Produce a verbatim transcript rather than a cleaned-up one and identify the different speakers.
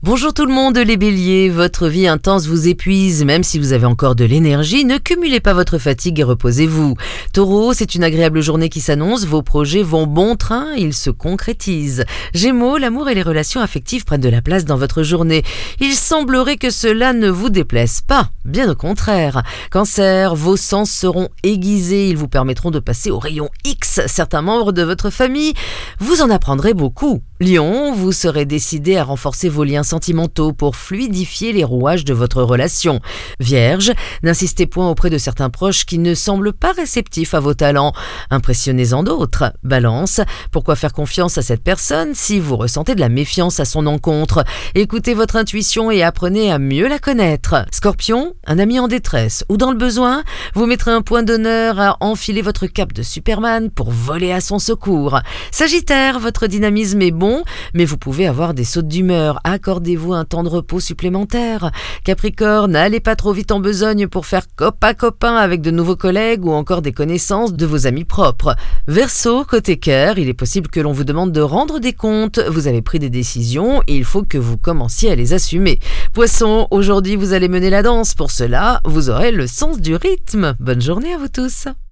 Speaker 1: Bonjour tout le monde, les béliers, votre vie intense vous épuise, même si vous avez encore de l'énergie, ne cumulez pas votre fatigue et reposez-vous. Taureau, c'est une agréable journée qui s'annonce, vos projets vont bon train, ils se concrétisent. Gémeaux, l'amour et les relations affectives prennent de la place dans votre journée. Il semblerait que cela ne vous déplaise pas, bien au contraire. Cancer, vos sens seront aiguisés, ils vous permettront de passer au rayon X. Certains membres de votre famille, vous en apprendrez beaucoup. Lion, vous serez décidé à renforcer vos liens sentimentaux pour fluidifier les rouages de votre relation. Vierge, n'insistez point auprès de certains proches qui ne semblent pas réceptifs à vos talents. Impressionnez-en d'autres. Balance, pourquoi faire confiance à cette personne si vous ressentez de la méfiance à son encontre? Écoutez votre intuition et apprenez à mieux la connaître. Scorpion, un ami en détresse ou dans le besoin, vous mettrez un point d'honneur à enfiler votre cape de Superman pour voler à son secours. Sagittaire, votre dynamisme est bon, mais vous pouvez avoir des sautes d'humeur. Accordez-vous un temps de repos supplémentaire. Capricorne, n'allez pas trop vite en besogne pour faire copain-copain avec de nouveaux collègues ou encore des connaissances de vos amis propres. Verseau, côté cœur, il est possible que l'on vous demande de rendre des comptes. Vous avez pris des décisions et il faut que vous commenciez à les assumer. Poisson, aujourd'hui vous allez mener la danse. Pour cela, vous aurez le sens du rythme. Bonne journée à vous tous.